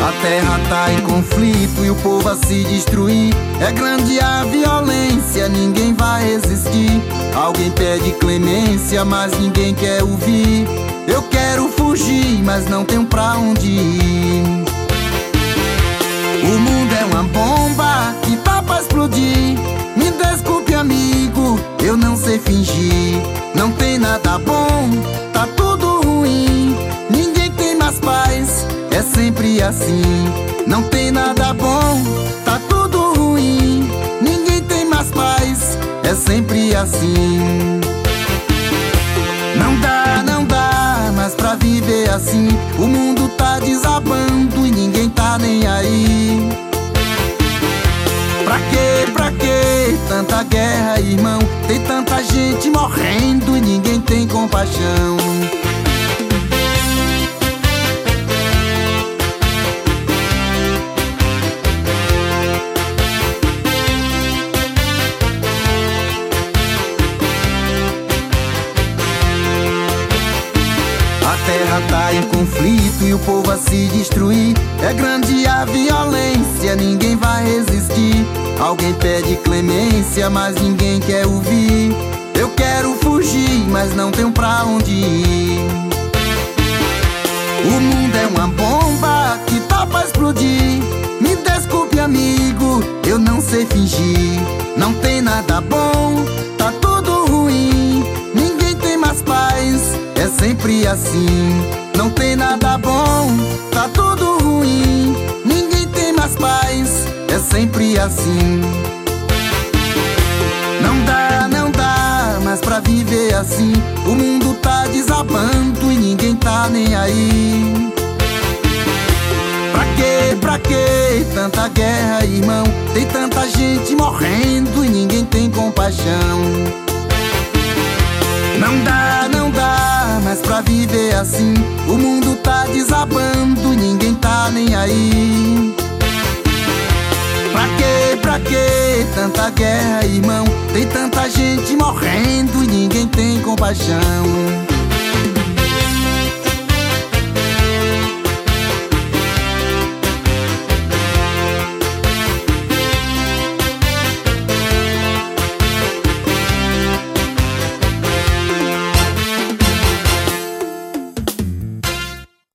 A terra tá em conflito e o povo a se destruir. É grande a violência, ninguém vai resistir. Alguém pede clemência, mas ninguém quer ouvir. Eu quero fugir, mas não tenho pra onde ir. O mundo é uma bomba que tá pra explodir. Me desculpe, amigo, eu não sei fingir. Não tem nada bom, tá tudo ruim. Ninguém tem mais paz, é sempre assim. Não tem nada bom, tá tudo ruim. Ninguém tem mais paz, é sempre assim. Não dá mais pra viver assim. O mundo tá desabando e ninguém tá nem aí. Pra que tanta guerra, irmão? Tem tanta gente morrendo e ninguém tem compaixão. A terra tá em conflito e o povo a se destruir. É grande a violência, ninguém vai resistir. Alguém pede clemência, mas ninguém quer ouvir. Eu quero fugir, mas não tenho pra onde ir. O mundo é uma bomba que tá pra explodir. Me desculpe, amigo, eu não sei fingir. Não tem nada bom, tá tudo ruim. Ninguém tem mais paz, é sempre assim. Não tem nada bom, tá tudo ruim. Ninguém tem mais paz, é sempre assim. Não dá mais pra viver assim. O mundo tá desabando e ninguém tá nem aí. Pra que tanta guerra, irmão? Tem tanta gente morrendo e ninguém tem compaixão. Não dá mais pra viver assim. O mundo tá desabando e ninguém tá nem aí. Pra que tanta guerra, irmão? Tem tanta gente morrendo e ninguém tem compaixão.